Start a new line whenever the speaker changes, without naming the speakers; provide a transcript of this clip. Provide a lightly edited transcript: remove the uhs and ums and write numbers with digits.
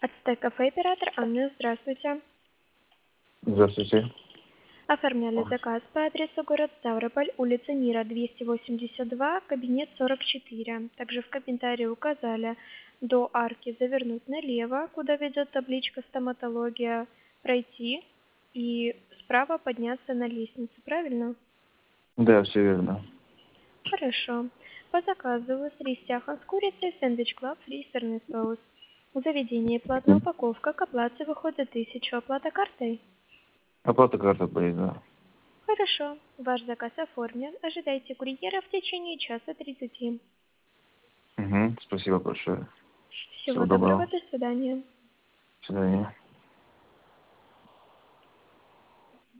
Ацтек кафе оператор Анна, здравствуйте.
Здравствуйте.
Оформляли заказ по адресу город Ставрополь, улица Мира, 282, кабинет 44. Также в комментарии указали до арки завернуть налево, куда ведет табличка «Стоматология», пройти и справа подняться на лестницу, правильно?
Да, все верно.
Хорошо. По заказу рис сяхан с курицей, сэндвич клаб, фри, сырный соус. В заведении платная
Мгм.
упаковка, к оплате выходит 1000, оплата картой.
Оплата карта будет, да.
Хорошо, ваш заказ оформлен. Ожидайте курьера в течение часа 30.
Угу. Спасибо большое.
Всего
Всего
доброго,
доброго.
до свидания.
До свидания.